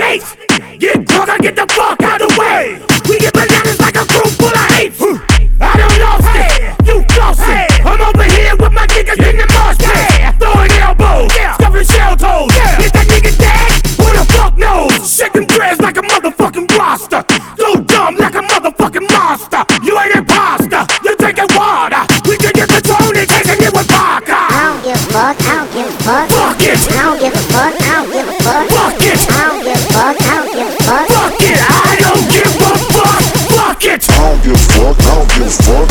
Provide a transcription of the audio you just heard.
hate. Get drunk, I get the fuck out the way. We get bananas like a crew full of hate. I don't lost it, you lost it. I'm over here with my niggas in the mosh pit. Throwing elbows, stuffing shell toes. Is that nigga dead? Who the fuck knows? Shaking dreads like a motherfucking roster. So dumb like a motherfucking monster. You ain't imposter, you drinking water. We can get the tone and taking it with vodka. I don't give a fuck, I don't give a fuck. Fuck it. I don't give a fuck, I don't give a fuck. Fuck it. I don't give a fuck, I don't give a fuck. Fuck it. I don't give a fuck. Fuck it. I don't give a fuck, I don't give a fuck.